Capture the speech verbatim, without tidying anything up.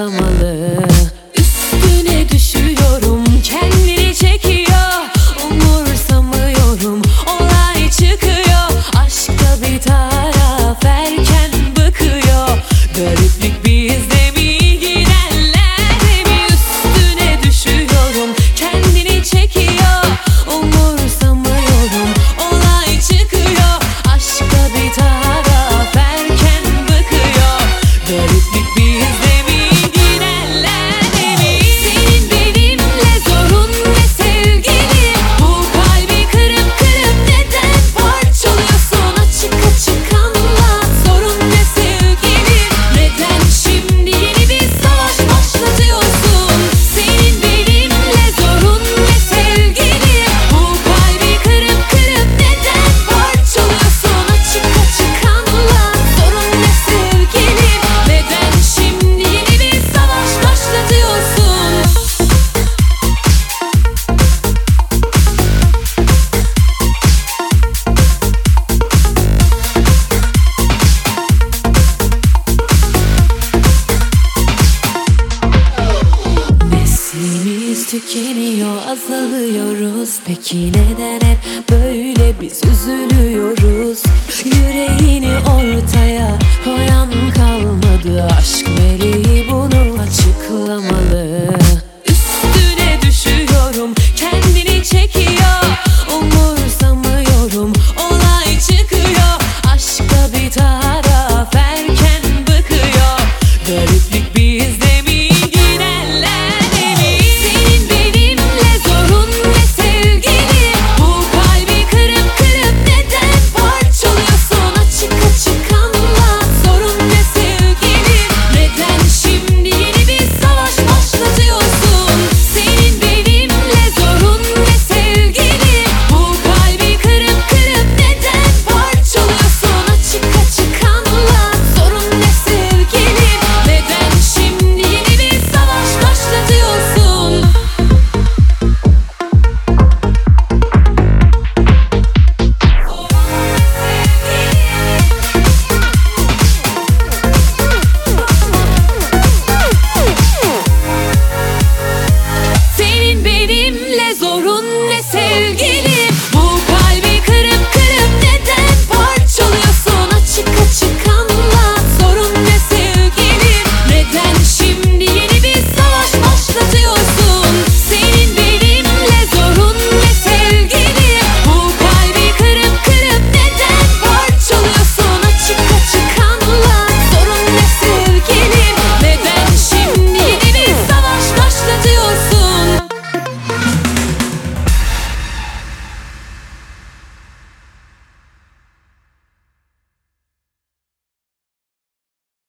açıklamalı. Üstüne düşüyorum, kendini çekiyor. Umursamıyorum, olay çıkıyor. Aşkta bir taraf erken bıkıyor. Gariplik bizde mi, gidenlerde mi? Üstüne düşüyorum, kendini çekiyor. Umursamıyorum, olay çıkıyor. Aşkta bir taraf erken bıkıyor. Gariplik bizde mi, gidenlerde mi? Senin benimle zorun ne sevgilim? Bu kalbi kırıp kırıp neden parçalıyorsun? Açık açık anlat, sorun ne sevgilim? Neden şimdi yeni bir savaş başlatıyorsun? Senin benimle zorun ne sevgilim? Bu kalbi kırıp kırıp neden parçalıyorsun? Açık açık anlat, sorun ne sevgilim? Neden şimdi yeni bir savaş başlatıyorsun? Neslimiz tükeniyor, azalıyoruz. Peki neden hep böyle biz üzülüyoruz? Yüreğini ortaya koyan kalmadı. Aşk meleği bunu açıklamalı. Üstüne düşüyorum, kendini çekiyor. Umursamıyorum, olay çıkıyor. Aşkta bir taraf erken bıkıyor. Gariplik